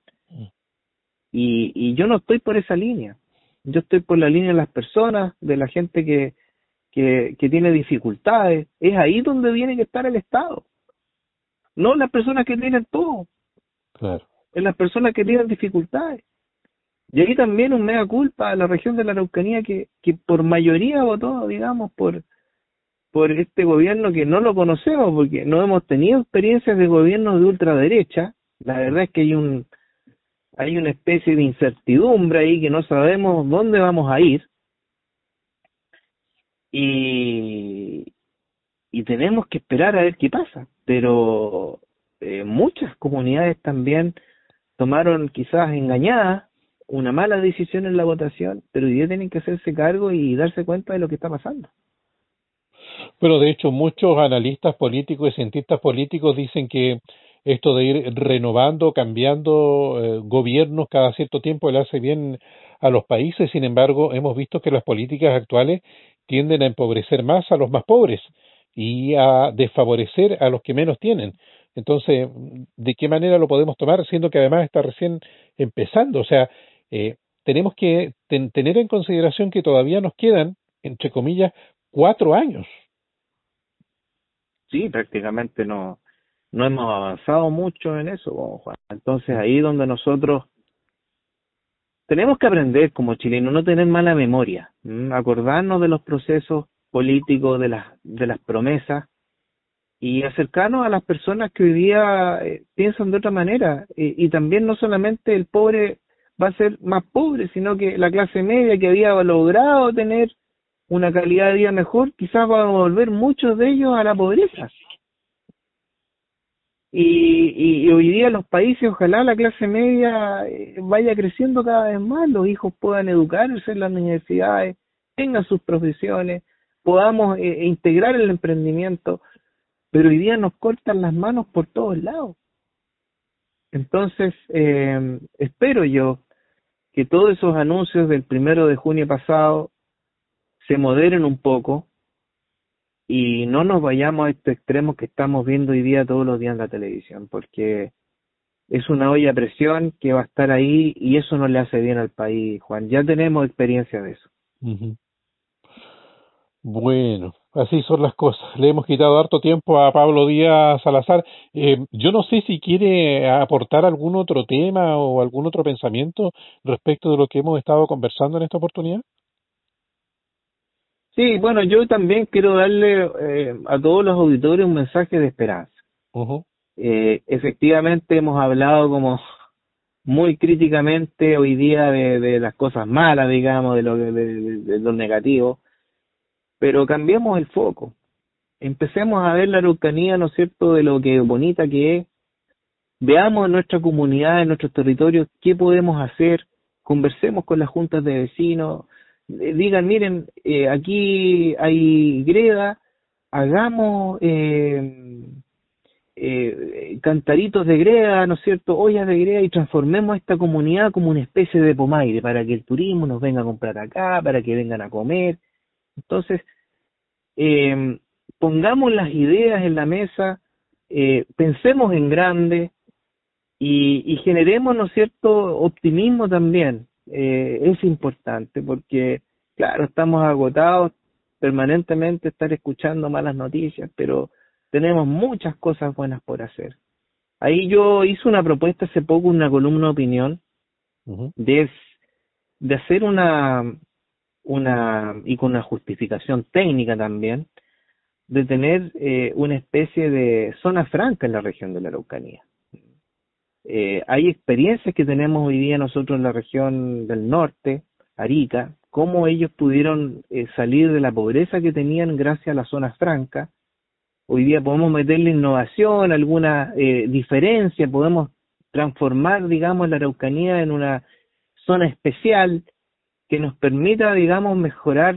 Y yo no estoy por esa línea. Yo estoy por la línea de las personas, de la gente que tiene dificultades. Es ahí donde tiene que estar el Estado. No las personas que tienen todo, Claro. en las personas que tienen dificultades. Y ahí también un mea culpa a la región de la Araucanía que por mayoría votó, digamos, por este gobierno que no lo conocemos porque no hemos tenido experiencias de gobiernos de ultraderecha. La verdad es que hay una especie de incertidumbre ahí que no sabemos dónde vamos a ir y, y tenemos que esperar a ver qué pasa. Pero muchas comunidades también tomaron quizás engañadas una mala decisión en la votación, pero hoy día tienen que hacerse cargo y darse cuenta de lo que está pasando. Pero de hecho muchos analistas políticos y cientistas políticos dicen que esto de ir renovando, cambiando gobiernos cada cierto tiempo le hace bien a los países. Sin embargo, hemos visto que las políticas actuales tienden a empobrecer más a los más pobres y a desfavorecer a los que menos tienen. Entonces, ¿de qué manera lo podemos tomar, siendo que además está recién empezando? O sea, tenemos que tener en consideración que todavía nos quedan, entre comillas, 4 años. Sí, prácticamente no hemos avanzado mucho en eso, Juan. Entonces ahí donde nosotros tenemos que aprender como chilenos, no tener mala memoria, acordarnos de los procesos políticos, de las promesas y acercarnos a las personas que hoy día piensan de otra manera. Y también no solamente el pobre va a ser más pobre, sino que la clase media que había logrado tener una calidad de vida mejor, quizás va a volver muchos de ellos a la pobreza. Y hoy día los países, ojalá la clase media vaya creciendo cada vez más, los hijos puedan educarse en las universidades, tengan sus profesiones, podamos integrar el emprendimiento, pero hoy día nos cortan las manos por todos lados. Entonces, espero yo que todos esos anuncios del 1 de junio pasado se moderen un poco y no nos vayamos a estos extremos que estamos viendo hoy día todos los días en la televisión, porque es una olla a presión que va a estar ahí y eso no le hace bien al país, Juan. Ya tenemos experiencia de eso. Ujú. Bueno, así son las cosas. Le hemos quitado harto tiempo a Pablo Díaz Salazar. Yo no sé si quiere aportar algún otro tema o algún otro pensamiento respecto de lo que hemos estado conversando en esta oportunidad. Sí, bueno, yo también quiero darle a todos los auditores un mensaje de esperanza. Ujú. Efectivamente hemos hablado como muy críticamente hoy día de las cosas malas, digamos, de lo negativo, pero cambiemos el foco. Empecemos a ver la Araucanía, ¿no es cierto?, de lo que bonita que es. Veamos en nuestra comunidad, en nuestros territorios, qué podemos hacer. Conversemos con las juntas de vecinos. Digan, miren, aquí hay greda, hagamos cantaritos de greda, ¿no es cierto?, ollas de greda y transformemos esta comunidad como una especie de Pomaire para que el turismo nos venga a comprar acá, para que vengan a comer. Entonces, eh, pongamos las ideas en la mesa, pensemos en grande y generemos, ¿no es cierto?, optimismo también. Es importante porque, claro, estamos agotados permanentemente estar escuchando malas noticias, pero tenemos muchas cosas buenas por hacer. Ahí yo hice una propuesta hace poco, una columna de opinión, Ujú. de, de hacer y con una justificación técnica también, de tener una especie de zona franca en la región de la Araucanía. Hay experiencias que tenemos hoy día nosotros en la región del norte, Arica, cómo ellos pudieron salir de la pobreza que tenían gracias a las zonas francas. Hoy día podemos meterle innovación, alguna diferencia, podemos transformar, digamos, la Araucanía en una zona especial que nos permita, digamos, mejorar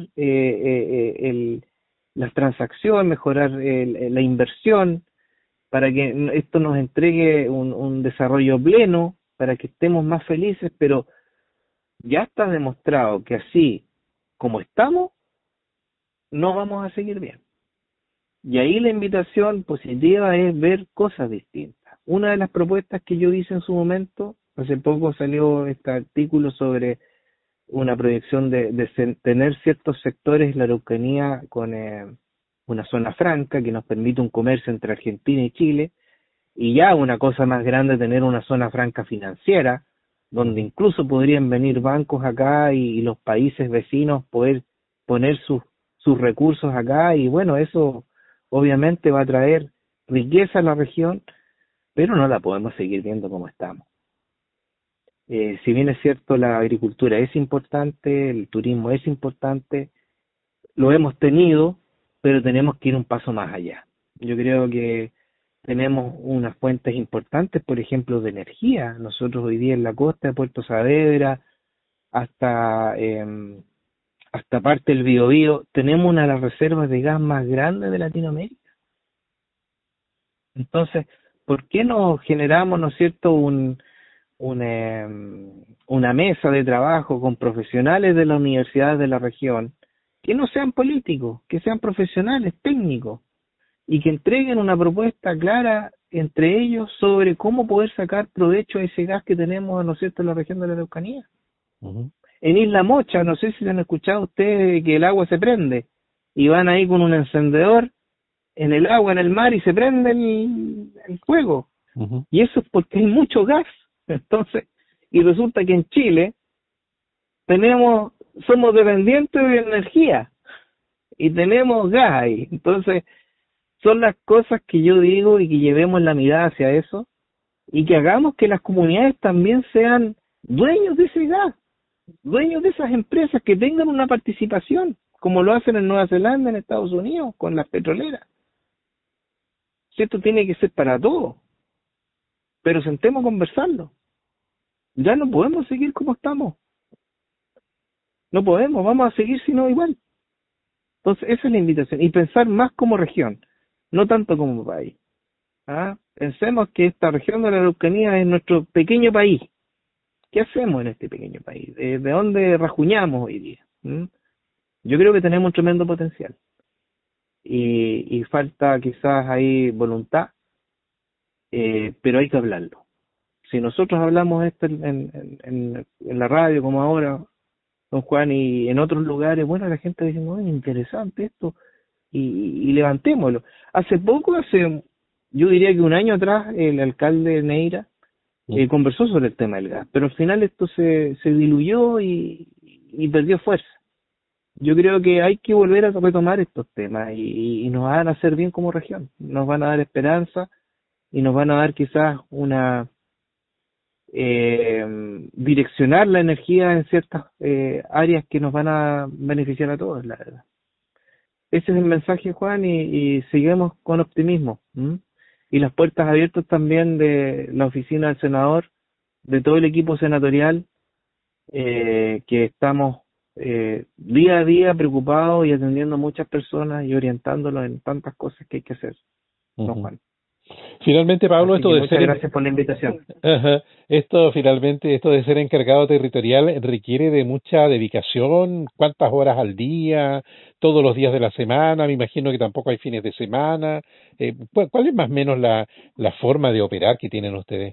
las transacciones, mejorar la inversión, para que esto nos entregue un desarrollo pleno, para que estemos más felices, pero ya está demostrado que así como estamos, no vamos a seguir bien. Y ahí la invitación positiva es ver cosas distintas. Una de las propuestas que yo hice en su momento, hace poco salió este artículo sobre una proyección de tener ciertos sectores de la Araucanía con una zona franca que nos permite un comercio entre Argentina y Chile, y ya una cosa más grande, tener una zona franca financiera, donde incluso podrían venir bancos acá y los países vecinos poder poner sus recursos acá, y bueno, eso obviamente va a traer riqueza a la región, pero no la podemos seguir viendo como estamos. Si bien es cierto, la agricultura es importante, el turismo es importante, lo hemos tenido, pero tenemos que ir un paso más allá. Yo creo que tenemos unas fuentes importantes, por ejemplo, de energía. Nosotros hoy día en la costa de Puerto Saavedra, hasta parte del Biobío, tenemos una de las reservas de gas más grandes de Latinoamérica. Entonces, ¿por qué no generamos, no es cierto, una mesa de trabajo con profesionales de las universidades de la región, que no sean políticos, que sean profesionales, técnicos, y que entreguen una propuesta clara entre ellos sobre cómo poder sacar provecho a ese gas que tenemos, ¿no es cierto?, en la región de la Araucanía? Uh-huh. En Isla Mocha, no sé si han escuchado ustedes que el agua se prende, y van ahí con un encendedor en el agua, en el mar, y se prende el fuego. Uh-huh. Y eso es porque hay mucho gas. Entonces, y resulta que en Chile somos dependientes de energía, y tenemos gas ahí. Entonces, son las cosas que yo digo, y que llevemos la mirada hacia eso, y que hagamos que las comunidades también sean dueños de ese gas, dueños de esas empresas, que tengan una participación, como lo hacen en Nueva Zelanda, en Estados Unidos, con las petroleras. Si esto tiene que ser para todos, pero sentemos a conversarlo. Ya no podemos seguir como estamos. No podemos, vamos a seguir sino igual. Entonces, esa es la invitación. Y pensar más como región, no tanto como país. Pensemos que esta región de la Araucanía es nuestro pequeño país. ¿Qué hacemos en este pequeño país? ¿De dónde rajuñamos hoy día? Yo creo que tenemos un tremendo potencial. Y falta quizás ahí voluntad, pero hay que hablarlo. Si nosotros hablamos esto en la radio como ahora, don Juan, y en otros lugares, bueno, la gente dice, no, es interesante esto, y levantémoslo. Yo diría que un año atrás, el alcalde Neira conversó sobre el tema del gas, pero al final esto se diluyó y perdió fuerza. Yo creo que hay que volver a retomar estos temas, y nos van a hacer bien como región, nos van a dar esperanza, y nos van a dar quizás direccionar la energía en ciertas áreas que nos van a beneficiar a todos, la verdad. Ese es el mensaje, Juan, y seguimos con optimismo. Y las puertas abiertas también de la oficina del senador, de todo el equipo senatorial, que estamos día a día preocupados y atendiendo a muchas personas y orientándolos en tantas cosas que hay que hacer. Uh-huh. ¿No, Juan? Finalmente, Pablo, Así esto de muchas gracias por la invitación. Esto de ser encargado territorial requiere de mucha dedicación. ¿Cuántas horas al día? ¿Todos los días de la semana? Me imagino que tampoco hay fines de semana. ¿Cuál es más o menos la forma de operar que tienen ustedes?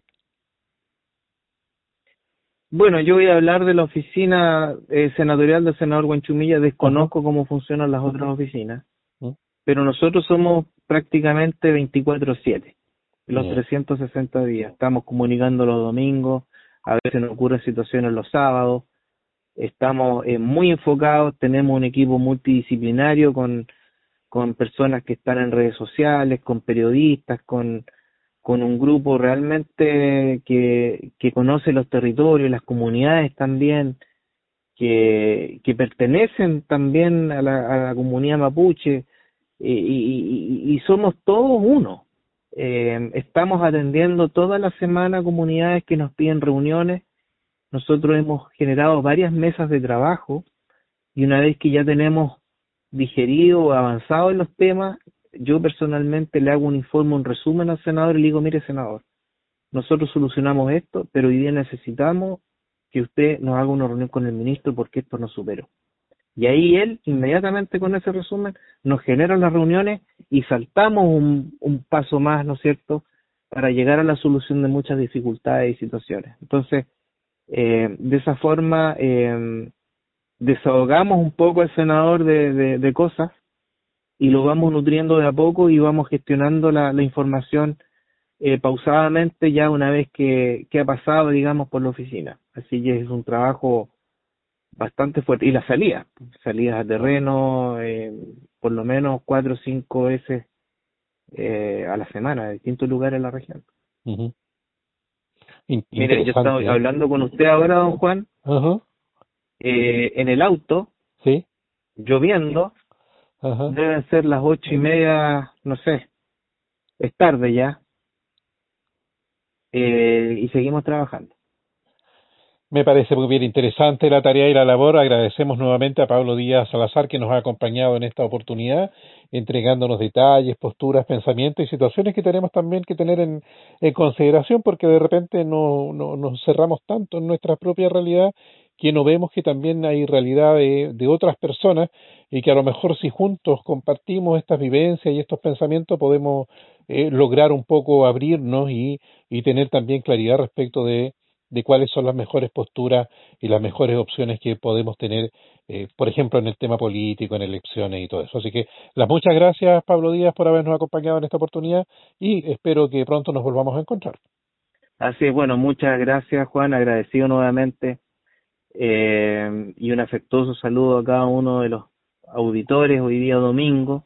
Bueno, yo voy a hablar de la oficina senatorial del senador Huanchumilla. Desconozco cómo funcionan las otras oficinas, pero nosotros somos prácticamente 24/7. Los 360 días. Estamos comunicando los domingos, a veces nos ocurren situaciones los sábados. Estamos muy enfocados, tenemos un equipo multidisciplinario con personas que están en redes sociales, con periodistas, con un grupo realmente que conoce los territorios, las comunidades también, que pertenecen también a la comunidad mapuche, y somos todos uno. Estamos atendiendo toda la semana comunidades que nos piden reuniones, nosotros hemos generado varias mesas de trabajo y una vez que ya tenemos digerido o avanzado en los temas, yo personalmente le hago un informe, un resumen al senador y le digo, mire senador, nosotros solucionamos esto, pero hoy día necesitamos que usted nos haga una reunión con el ministro porque esto nos superó. Y ahí él, inmediatamente con ese resumen, nos genera las reuniones y saltamos un paso más, ¿no es cierto?, para llegar a la solución de muchas dificultades y situaciones. Entonces, de esa forma, desahogamos un poco al senador de cosas y lo vamos nutriendo de a poco y vamos gestionando la información pausadamente ya una vez que ha pasado, digamos, por la oficina. Así que es un trabajo bastante fuerte. Y la salidas a terreno, por lo menos 4 o 5 veces a la semana, de distintos lugares de la región. Uh-huh. Mire, yo estaba hablando con usted ahora, don Juan, uh-huh. En el auto, sí, lloviendo, uh-huh. Deben ser las 8:30, no sé, es tarde ya, y seguimos trabajando. Me parece muy bien interesante la tarea y la labor. Agradecemos nuevamente a Pablo Díaz Salazar que nos ha acompañado en esta oportunidad, entregándonos detalles, posturas, pensamientos y situaciones que tenemos también que tener en consideración, porque de repente no nos cerramos tanto en nuestra propia realidad que no vemos que también hay realidad de otras personas y que a lo mejor si juntos compartimos estas vivencias y estos pensamientos podemos lograr un poco abrirnos y tener también claridad respecto de cuáles son las mejores posturas y las mejores opciones que podemos tener, por ejemplo, en el tema político, en elecciones y todo eso. Así que las muchas gracias, Pablo Díaz, por habernos acompañado en esta oportunidad y espero que pronto nos volvamos a encontrar. Así es, bueno, muchas gracias, Juan, agradecido nuevamente y un afectuoso saludo a cada uno de los auditores hoy día domingo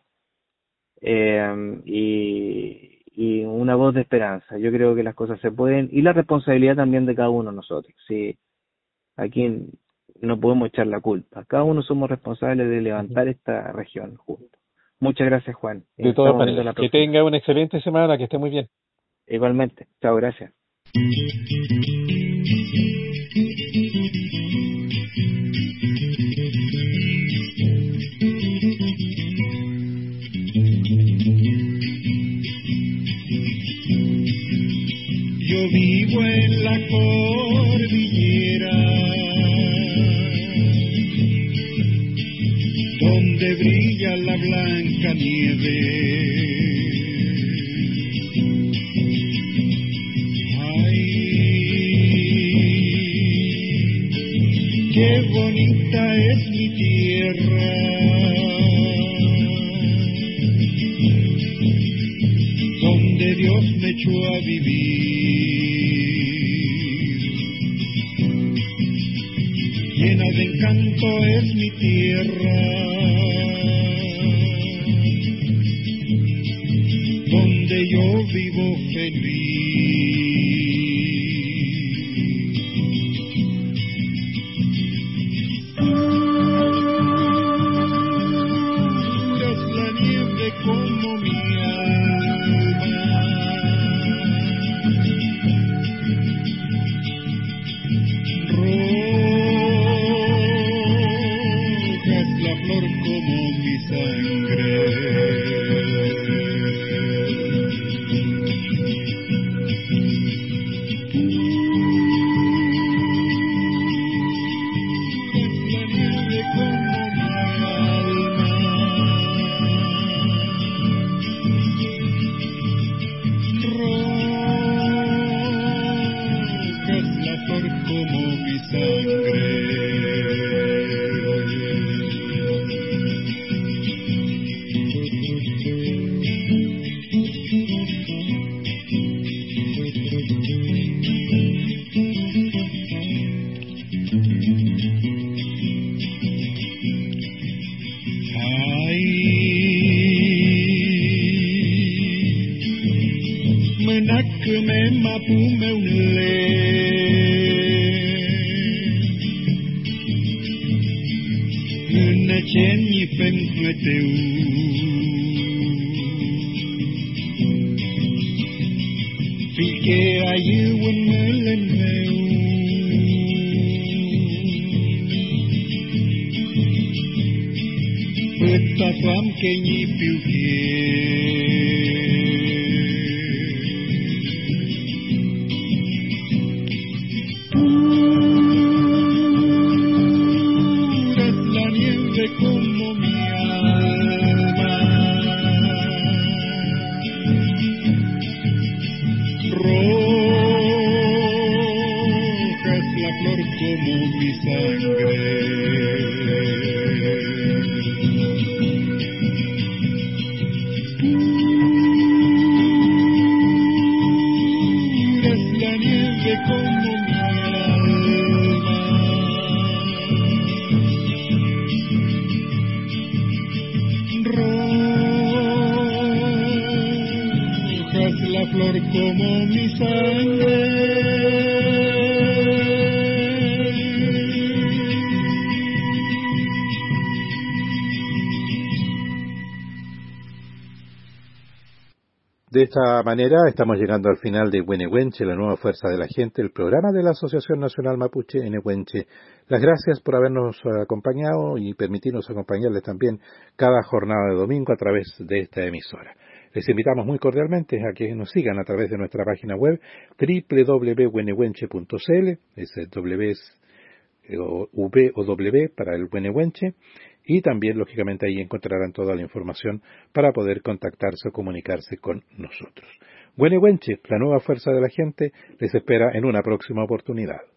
y una voz de esperanza. Yo creo que las cosas se pueden y la responsabilidad también de cada uno de nosotros. Sí, aquí no podemos echar la culpa. Cada uno somos responsables de levantar esta región juntos. Muchas gracias, Juan. De todas maneras, que tenga una excelente semana, que esté muy bien. Igualmente. Chao, gracias. Yo vivo en la cordillera, donde brilla la blanca nieve. Ay, qué bonita es mi tierra, donde Dios me echó a vivir. Llena de encanto es mi tierra, donde yo vivo feliz. Es la nieve como mi alma, la flor como mi sangre. La nieve como mi alma. Roja es la flor como mi sangre. Me mapume unle una chenyi penqueteu Filke ayu un meleneu Tuam Keñi como mi alma, roja es la flor como mi sangre, pura es la nieve como mi alma. La flor como mi sangre. De esta manera estamos llegando al final de Huenehuenche, la nueva fuerza de la gente, el programa de la Asociación Nacional Mapuche Enehuenche. Las gracias por habernos acompañado y permitirnos acompañarles también cada jornada de domingo a través de esta emisora. Les invitamos muy cordialmente a que nos sigan a través de nuestra página web www.huenehuenche.cl, ese W o V o W para el Huenehuenche, y también lógicamente ahí encontrarán toda la información para poder contactarse o comunicarse con nosotros. Huenehuenche, la nueva fuerza de la gente, les espera en una próxima oportunidad.